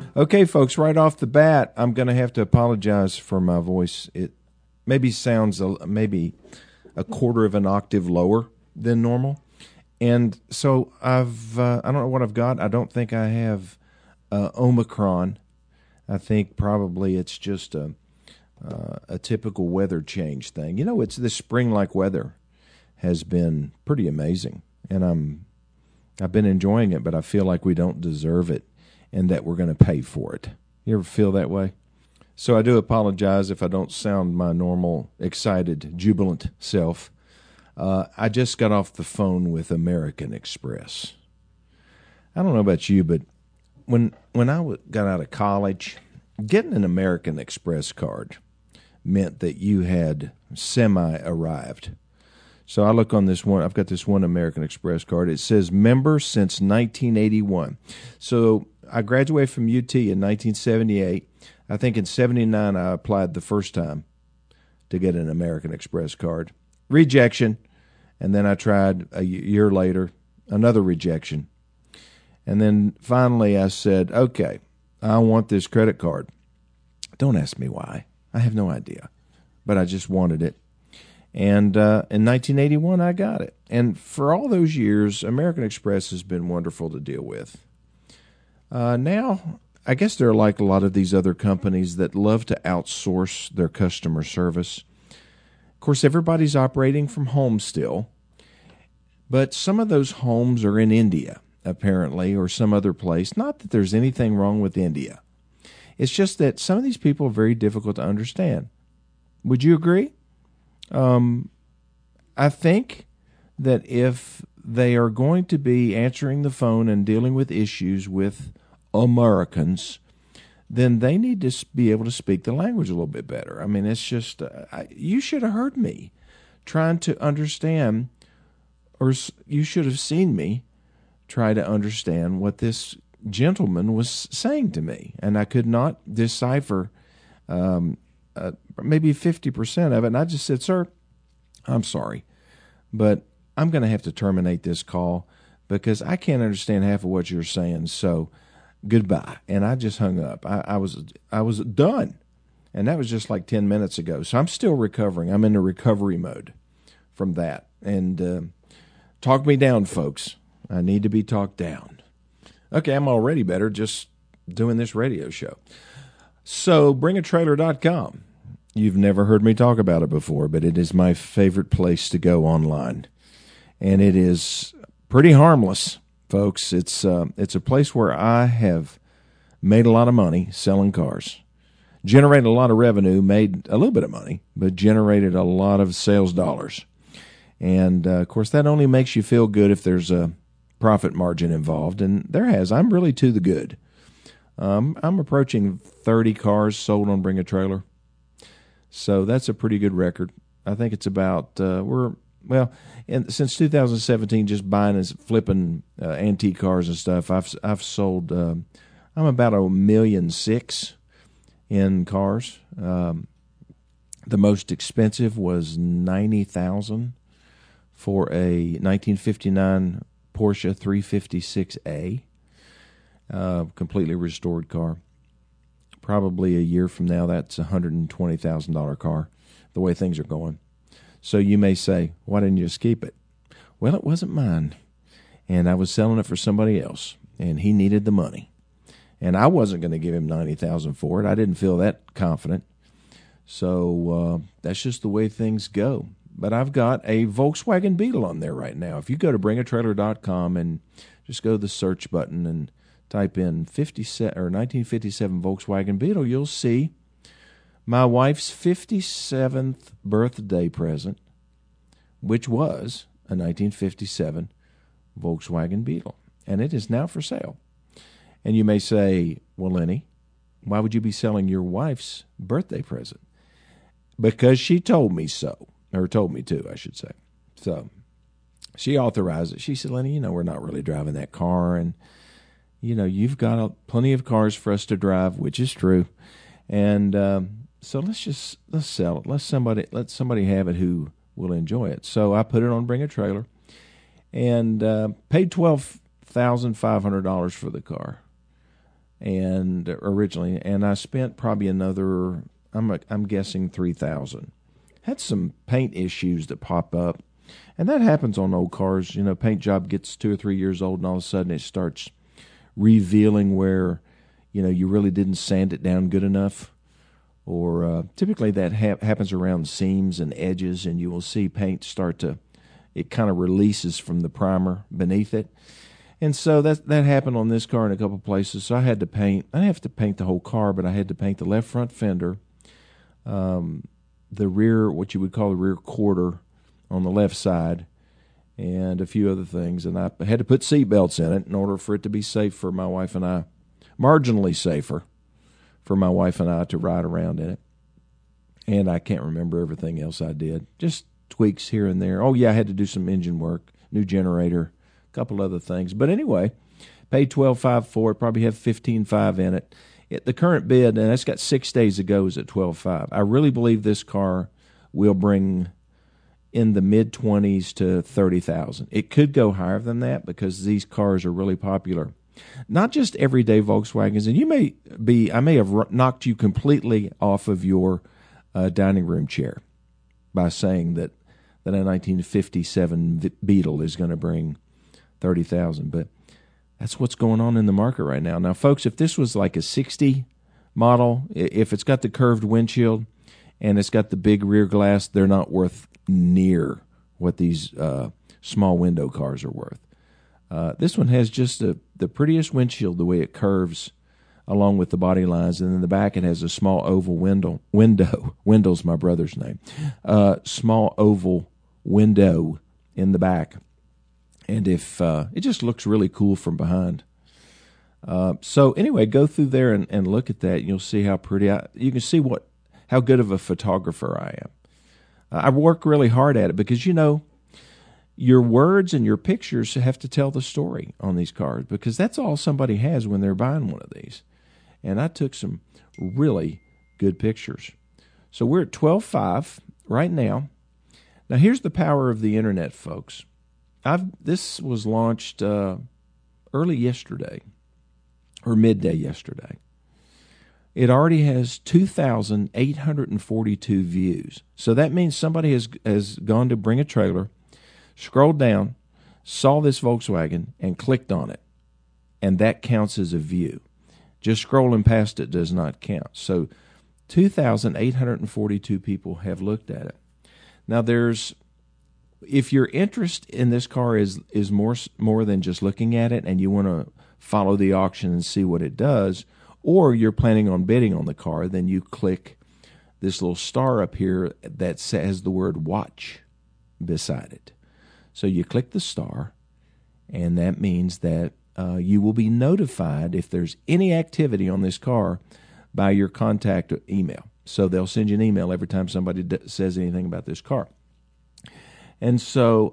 Okay, folks, right off the bat, I'm going to have to apologize for my voice. It maybe sounds maybe a quarter of an octave lower than normal. And so I don't know what I've got. I don't think I have Omicron. I think probably it's just a typical weather change thing. You know, it's this spring-like weather has been pretty amazing, and I've been enjoying it, but I feel like we don't deserve it and that we're going to pay for it. You ever feel that way? So I do apologize if I don't sound my normal, excited, jubilant self. I just got off the phone with American Express. I don't know about you, but when I got out of college, getting an American Express card meant that you had semi-arrived. So I look on this one. I've got this one American Express card. It says member since 1981. So I graduated from UT in 1978. I think in 79 I applied the first time to get an American Express card. Rejection. And then I tried a year later, another rejection. And then finally I said, okay, I want this credit card. Don't ask me why. I have no idea. But I just wanted it. And in 1981, I got it. And for all those years, American Express has been wonderful to deal with. Now, I guess they're like a lot of these other companies that love to outsource their customer service. Of course, everybody's operating from home still, but some of those homes are in India, apparently, or some other place. Not that there's anything wrong with India. It's just that some of these people are very difficult to understand. Would you agree? I think that if they are going to be answering the phone and dealing with issues with Americans, then they need to be able to speak the language a little bit better. I mean, it's just, you should have heard me trying to understand, or you should have seen me try to understand what this gentleman was saying to me. And I could not decipher maybe 50% of it. And I just said, sir, I'm sorry, but I'm going to have to terminate this call because I can't understand half of what you're saying. So goodbye. And I just hung up. I was done. And that was just like 10 minutes ago. So I'm still recovering. I'm in a recovery mode from that. And talk me down, folks. I need to be talked down. Okay, I'm already better just doing this radio show. So bringatrailer.com. You've never heard me talk about it before, but it is my favorite place to go online. And it is pretty harmless, folks. It's a place where I have made a lot of money selling cars, generated a lot of revenue, made a little bit of money, but generated a lot of sales dollars. And, of course, that only makes you feel good if there's a profit margin involved, and there has. I'm really to the good. I'm approaching 30 cars sold on Bring a Trailer. So that's a pretty good record. I think it's about, since 2017, just buying and flipping antique cars and stuff, I've sold, I'm about 1.6 million in cars. The most expensive was $90,000 for a 1959 Porsche 356A, completely restored car. Probably a year from now, that's a $120,000 car, the way things are going. So you may say, why didn't you just keep it? Well, it wasn't mine, and I was selling it for somebody else, and he needed the money. And I wasn't going to give him $90,000 for it. I didn't feel that confident. So that's just the way things go. But I've got a Volkswagen Beetle on there right now. If you go to bringatrailer.com and just go to the search button and type in 1957 Volkswagen Beetle, you'll see my wife's 57th birthday present, which was a 1957 Volkswagen Beetle. And it is now for sale. And you may say, well, Lenny, why would you be selling your wife's birthday present? Because she told me so, or told me to, I should say. So she authorized it. She said, Lenny, we're not really driving that car, and you've got plenty of cars for us to drive, which is true. And so let's sell it. Let somebody have it who will enjoy it. So I put it on Bring a Trailer and paid $12,500 for the car. and originally, and I spent probably another, I'm guessing $3,000. Had some paint issues that pop up, and that happens on old cars. You know, paint job gets 2 or 3 years old, and all of a sudden it starts revealing where, you know, you really didn't sand it down good enough. Or typically that happens around seams and edges, and you will see paint start to, it kind of releases from the primer beneath it. And so that happened on this car in a couple places. So I had to paint, I didn't have to paint the whole car, but I had to paint the left front fender, the rear, what you would call the rear quarter on the left side, and a few other things. And I had to put seat belts in it in order for it to be safe for my wife and I, marginally safer for my wife and I to ride around in it. And I can't remember everything else I did. Just tweaks here and there. Oh, yeah, I had to do some engine work, new generator, a couple other things. But anyway, paid $12,500 for it, probably have $15,500 in it. The current bid, and it's got 6 days to go, is at $12,500. I really believe this car will bring in the mid-20s to $30,000. It could go higher than that because these cars are really popular. Not just everyday Volkswagens, and I may have knocked you completely off of your dining room chair by saying that a 1957 Beetle is going to bring $30,000, but that's what's going on in the market right now. Now, folks, if this was like a 60 model, if it's got the curved windshield and it's got the big rear glass, they're not worth near what these small window cars are worth. This one has just the prettiest windshield, the way it curves along with the body lines, and in the back it has a small oval window. Wendell's my brother's name. Small oval window in the back, and if it just looks really cool from behind. So anyway, go through there and look at that. And you'll see how pretty. You can see how good of a photographer I am. I work really hard at it because, you know, your words and your pictures have to tell the story on these cars, because that's all somebody has when they're buying one of these. And I took some really good pictures. So we're at $12,500 right now. Now here's the power of the internet, folks. This was launched early yesterday, or midday yesterday. It already has 2,842 views. So that means somebody has gone to bring a trailer, scrolled down, saw this Volkswagen, and clicked on it. And that counts as a view. Just scrolling past it does not count. So 2,842 people have looked at it. Now if your interest in this car is more than just looking at it and you want to follow the auction and see what it does, or you're planning on bidding on the car, then you click this little star up here that says the word watch beside it. So you click the star, and that means that you will be notified if there's any activity on this car by your contact email. So they'll send you an email every time somebody says anything about this car. And so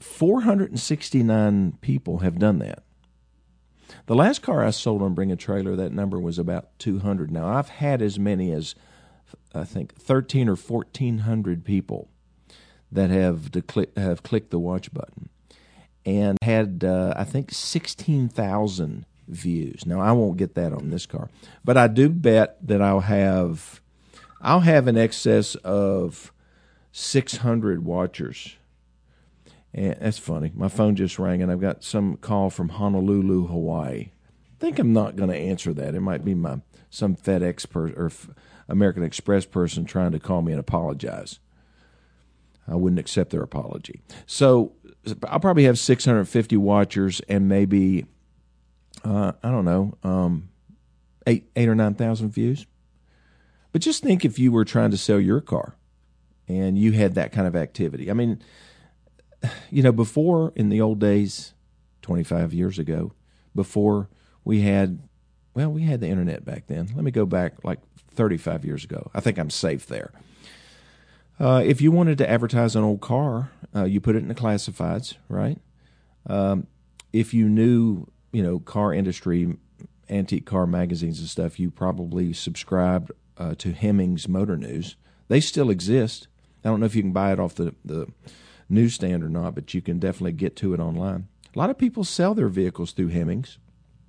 469 people have done that. The last car I sold on Bring a Trailer, that number was about 200. Now, I've had as many as, I think, 1,300 or 1,400 people that have clicked the watch button and had, I think, 16,000 views. Now, I won't get that on this car, but I do bet that I'll have in excess of 600 watchers. And that's funny. My phone just rang, and I've got some call from Honolulu, Hawaii. I think I'm not going to answer that. It might be some FedEx or American Express person trying to call me and apologize. I wouldn't accept their apology. So I'll probably have 650 watchers and maybe, I don't know, 8 or 9,000 views. But just think if you were trying to sell your car and you had that kind of activity. I mean, you know, before in the old days, 25 years ago, before we had the internet back then. Let me go back like 35 years ago. I think I'm safe there. If you wanted to advertise an old car, you put it in the classifieds, right? If you knew, car industry, antique car magazines and stuff, you probably subscribed to Hemmings Motor News. They still exist. I don't know if you can buy it off the newsstand or not, but you can definitely get to it online. A lot of people sell their vehicles through Hemmings.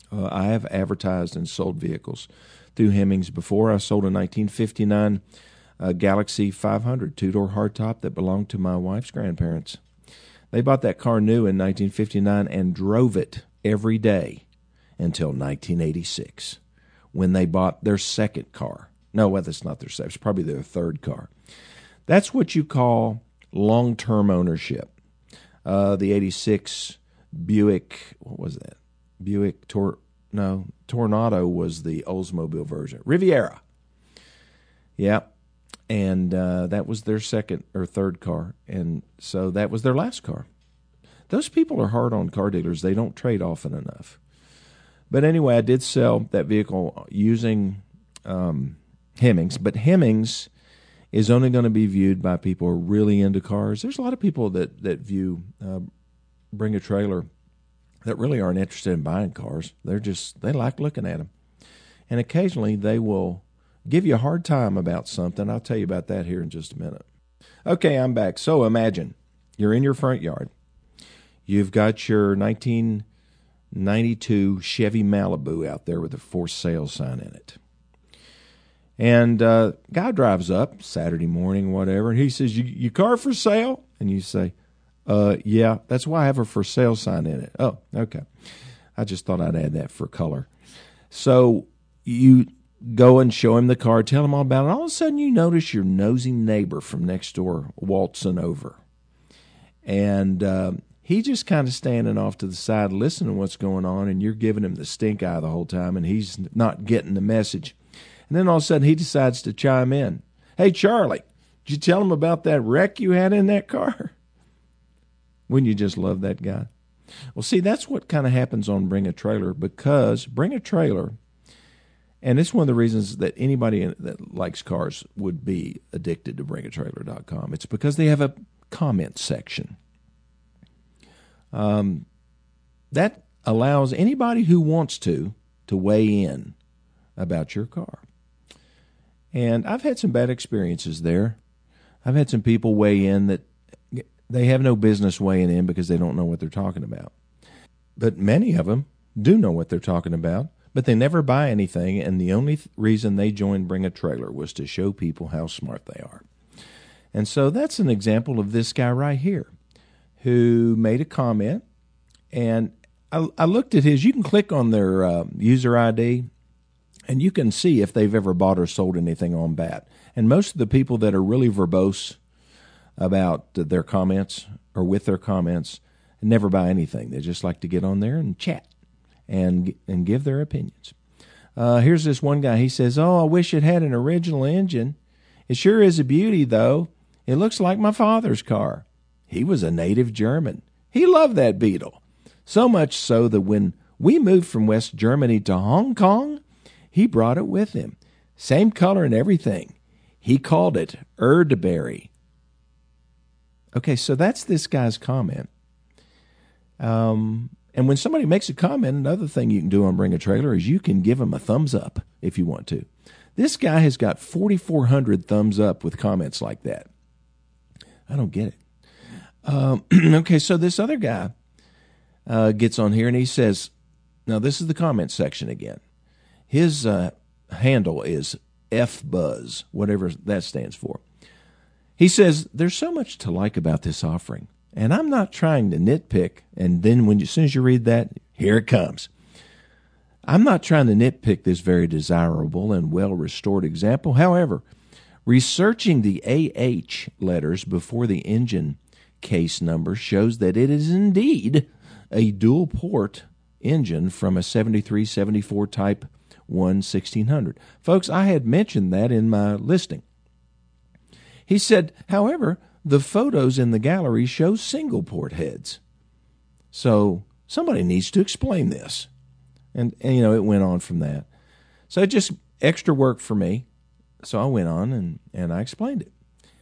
I have advertised and sold vehicles through Hemmings before. I sold a 1959 Galaxy 500 two-door hardtop that belonged to my wife's grandparents. They bought that car new in 1959 and drove it every day until 1986, when they bought their second car. No, well, that's not their second. It's probably their third car. That's what you call long-term ownership. The 86 Buick, what was that? Tornado was the Oldsmobile version. Riviera. Yeah. And that was their second or third car. And so that was their last car. Those people are hard on car dealers. They don't trade often enough. But anyway, I did sell that vehicle using Hemmings. But Hemmings is only going to be viewed by people who are really into cars. There's a lot of people that view Bring a Trailer that really aren't interested in buying cars. They like looking at them. And occasionally they will give you a hard time about something. I'll tell you about that here in just a minute. Okay, I'm back. So imagine you're in your front yard. You've got your 1992 Chevy Malibu out there with a for sale sign in it. And guy drives up Saturday morning, whatever, and he says, "You car for sale?" And you say, "Yeah, that's why I have a for sale sign in it." "Oh, okay. I just thought I'd add that for color." So you go and show him the car, tell him all about it. All of a sudden you notice your nosy neighbor from next door waltzing over. And he's just kind of standing off to the side listening to what's going on, and you're giving him the stink eye the whole time, and he's not getting the message. And then all of a sudden he decides to chime in. "Hey, Charlie, did you tell him about that wreck you had in that car?" Wouldn't you just love that guy? Well, see, that's what kind of happens on Bring a Trailer, because Bring a Trailer, and it's one of the reasons that anybody that likes cars would be addicted to bringatrailer.com. It's because they have a comment section. That allows anybody who wants to weigh in about your car. And I've had some bad experiences there. I've had some people weigh in that they have no business weighing in because they don't know what they're talking about. But many of them do know what they're talking about, but they never buy anything, and the only reason they joined Bring a Trailer was to show people how smart they are. And so that's an example of this guy right here who made a comment, and I looked at his. You can click on their user ID, and you can see if they've ever bought or sold anything on BAT. And most of the people that are really verbose about their comments or with their comments never buy anything. They just like to get on there and chat and give their opinions. Here's this one guy. He says, "Oh, I wish it had an original engine. It sure is a beauty, though. It looks like my father's car. He was a native German. He loved that Beetle. So much so that when we moved from West Germany to Hong Kong, he brought it with him. Same color and everything. He called it Erdberry." Okay, so that's this guy's comment. And when somebody makes a comment, another thing you can do on Bring a Trailer is you can give them a thumbs up if you want to. This guy has got 4,400 thumbs up with comments like that. I don't get it. Okay, so this other guy gets on here and he says, now this is the comment section again. His handle is FBuzz, whatever that stands for. He says, "There's so much to like about this offering, and I'm not trying to nitpick." And then as soon as you read that, here it comes. "I'm not trying to nitpick this very desirable and well-restored example. However, researching the AH letters before the engine case number shows that it is indeed a dual-port engine from a 73-74 Type 1 1600. Folks, I had mentioned that in my listing. He said, however, the photos in the gallery show single-port heads. So somebody needs to explain this. And it went on from that. So it just extra work for me. So I went on and I explained it.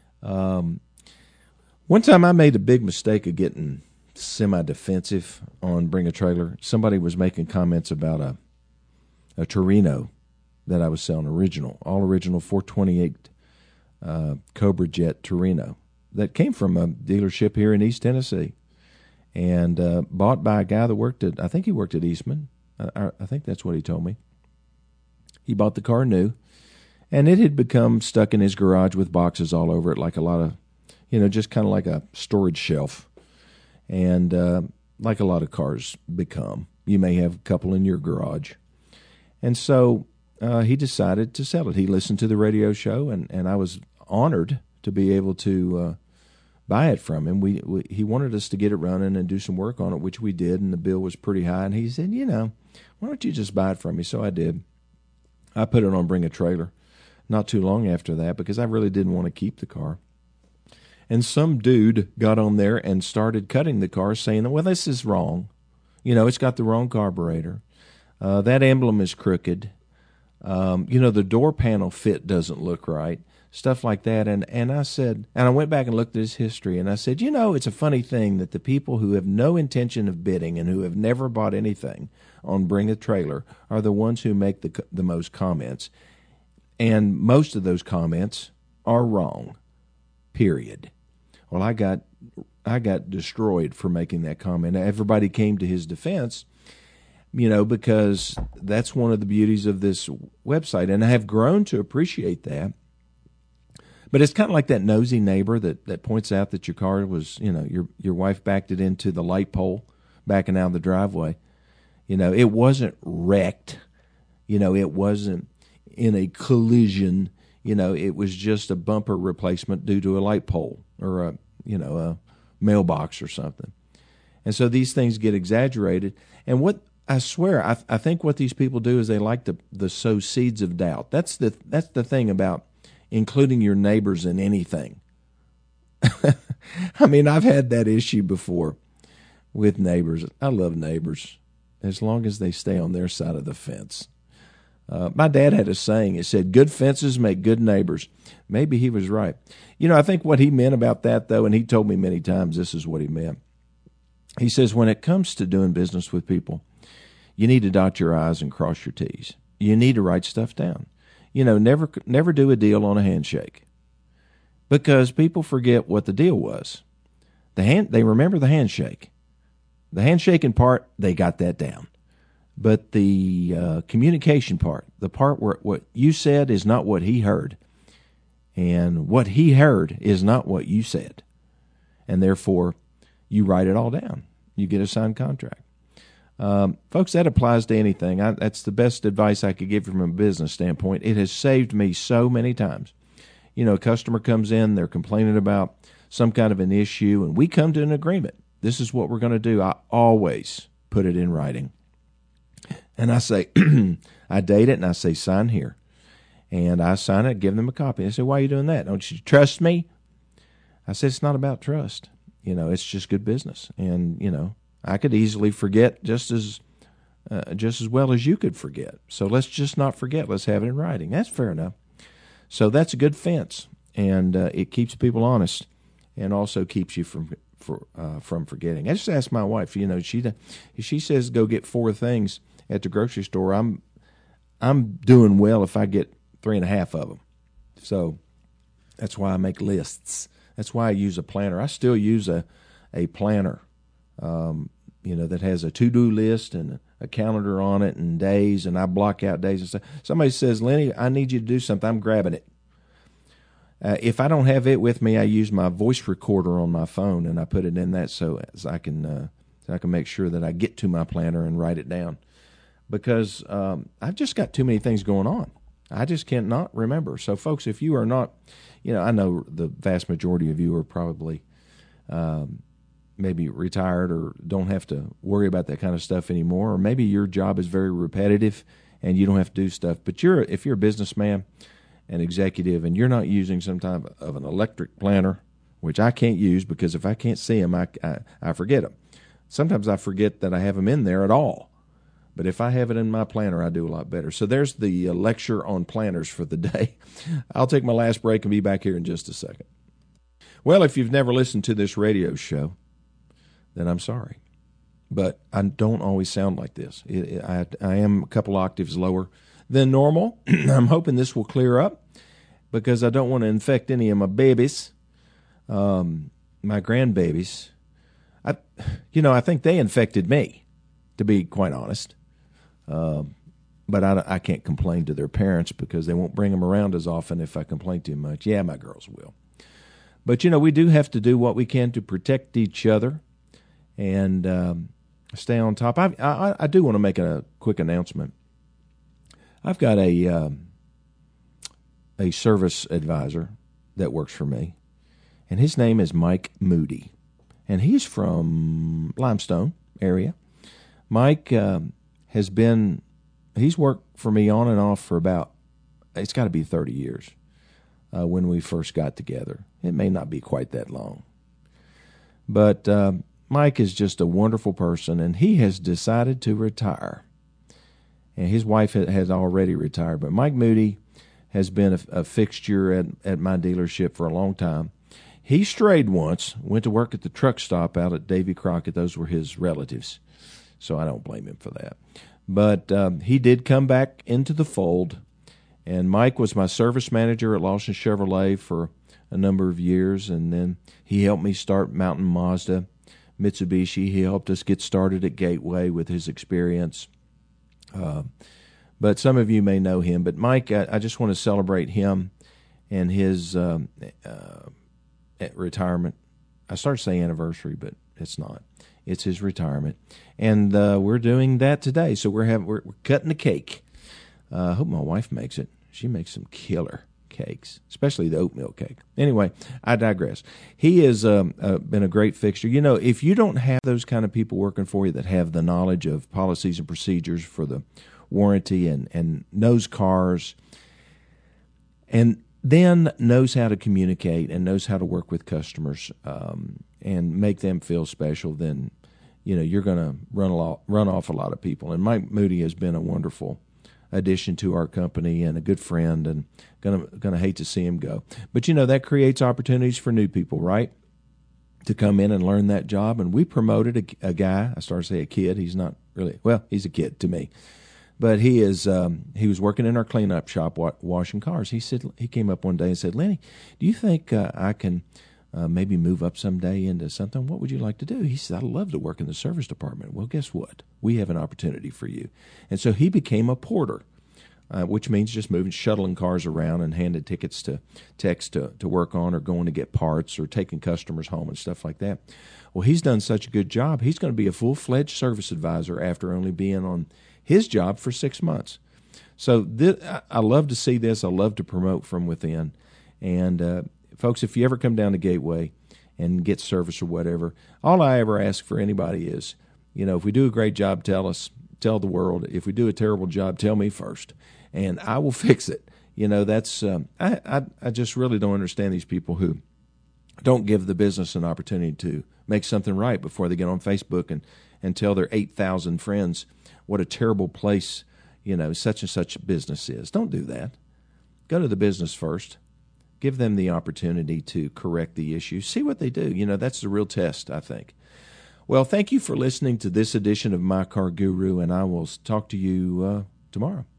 One time I made a big mistake of getting semi-defensive on Bring a Trailer. Somebody was making comments about a Torino that I was selling, all original 428 Cobra Jet Torino that came from a dealership here in East Tennessee and bought by a guy that I think he worked at Eastman, I think that's what he told me. He bought the car new, and it had become stuck in his garage with boxes all over it, like a lot of, just kind of like a storage shelf. And like a lot of cars become. You may have a couple in your garage. And so he decided to sell it. He listened to the radio show, and I was honored to be able to buy it from him. He wanted us to get it running and do some work on it, which we did, and the bill was pretty high. And he said, why don't you just buy it from me? So I did. I put it on Bring a Trailer not too long after that because I really didn't want to keep the car. And some dude got on there and started cutting the car, saying, well, this is wrong. It's got the wrong carburetor. That emblem is crooked. The door panel fit doesn't look right. Stuff like that. And I said, and I went back and looked at his history, and I said, it's a funny thing that the people who have no intention of bidding and who have never bought anything on Bring a Trailer are the ones who make the most comments. And most of those comments are wrong, period. Well, I got destroyed for making that comment. Everybody came to his defense, because that's one of the beauties of this website, and I have grown to appreciate that. But it's kind of like that nosy neighbor that points out that your car was, your wife backed it into the light pole backing out of the driveway. It wasn't wrecked. It wasn't in a collision. It was just a bumper replacement due to a light pole or a mailbox or something. And so these things get exaggerated. And what I swear, I think what these people do is they like to sow seeds of doubt. That's the thing about including your neighbors in anything. I mean, I've had that issue before with neighbors. I love neighbors as long as they stay on their side of the fence. My dad had a saying. It said, good fences make good neighbors. Maybe he was right. I think what he meant about that, though, and he told me many times this is what he meant. He says, when it comes to doing business with people, you need to dot your I's and cross your T's. You need to write stuff down. Never do a deal on a handshake, because people forget what the deal was. They remember the handshake. The handshaking part, they got that down. But the communication part, the part where what you said is not what he heard, and what he heard is not what you said, and therefore you write it all down. You get a signed contract. Folks, that applies to anything. That's the best advice I could give from a business standpoint. It has saved me so many times. A customer comes in, they're complaining about some kind of an issue, and we come to an agreement. This is what we're going to do. I always put it in writing. And I say, I date it, and I say, sign here. And I sign it, give them a copy. They say, why are you doing that? Don't you trust me? I said, it's not about trust. It's just good business. And, I could easily forget just as well as you could forget. So let's just not forget. Let's have it in writing. That's fair enough. So that's a good fence, and it keeps people honest, and also keeps you from forgetting. I just asked my wife. She says go get 4 things at the grocery store. I'm doing well if I get 3.5 of them. So that's why I make lists. That's why I use a planner. I still use a planner. That has a to-do list and a calendar on it and days, and I block out days and stuff. Somebody says, Lenny, I need you to do something. I'm grabbing it. If I don't have it with me, I use my voice recorder on my phone, and I put it in that so I can make sure that I get to my planner and write it down. Because I've just got too many things going on. I just can't not remember. So, folks, if you are not, I know the vast majority of you are probably maybe retired or don't have to worry about that kind of stuff anymore, or maybe your job is very repetitive and you don't have to do stuff. But if you're a businessman, an executive, and you're not using some type of an electric planner, which I can't use because if I can't see them, I forget them. Sometimes I forget that I have them in there at all. But if I have it in my planner, I do a lot better. So there's the lecture on planners for the day. I'll take my last break and be back here in just a second. Well, if you've never listened to this radio show, then I'm sorry. But I don't always sound like this. I am a couple octaves lower than normal. I'm hoping this will clear up because I don't want to infect any of my babies, my grandbabies. I think they infected me, to be quite honest. But I can't complain to their parents because they won't bring them around as often if I complain too much. Yeah, my girls will. But, we do have to do what we can to protect each other and stay on top. I do want to make a quick announcement. I've got a service advisor that works for me, and his name is Mike Moody, and he's from Limestone area. Mike he's worked for me on and off for it's got to be 30 years when we first got together. It may not be quite that long. But Mike is just a wonderful person, and he has decided to retire. And his wife has already retired. But Mike Moody has been a fixture at my dealership for a long time. He strayed once, went to work at the truck stop out at Davy Crockett. Those were his relatives, so I don't blame him for that. But he did come back into the fold, and Mike was my service manager at Lawson Chevrolet for a number of years, and then he helped me start Mountain Mazda, Mitsubishi. He helped us get started at Gateway with his experience. But some of you may know him. But Mike, I just want to celebrate him and his retirement. I started saying anniversary, but it's not. It's his retirement, and we're doing that today. So we're cutting the cake. I hope my wife makes it. She makes some killer cakes, especially the oatmeal cake. Anyway, I digress. He has been a great fixture. If you don't have those kind of people working for you that have the knowledge of policies and procedures for the warranty and knows cars, and then knows how to communicate and knows how to work with customers and make them feel special, then you're going to run off a lot of people. And Mike Moody has been a wonderful addition to our company and a good friend, and gonna hate to see him go. But that creates opportunities for new people, right? To come in and learn that job. And we promoted a guy. I started to say a kid. He's not really. Well, he's a kid to me. But he was working in our cleanup shop washing cars. He came up one day and said, "Lenny, do you think I can maybe move up someday into something? What would you like to do?" He said, "I'd love to work in the service department." Well, guess what? We have an opportunity for you. And so he became a porter, which means just shuttling cars around and handing tickets to techs to work on, or going to get parts, or taking customers home and stuff like that. Well, he's done such a good job. He's going to be a full-fledged service advisor after only being on his job for 6 months. So I love to see this. I love to promote from within. And folks, if you ever come down to Gateway and get service or whatever, all I ever ask for anybody is, if we do a great job, tell the world. If we do a terrible job, tell me first, and I will fix it. That's I just really don't understand these people who don't give the business an opportunity to make something right before they get on Facebook and tell their 8,000 friends what a terrible place, such and such business is. Don't do that. Go to the business first. Give them the opportunity to correct the issue. See what they do. That's the real test, I think. Well, thank you for listening to this edition of My Car Guru, and I will talk to you tomorrow.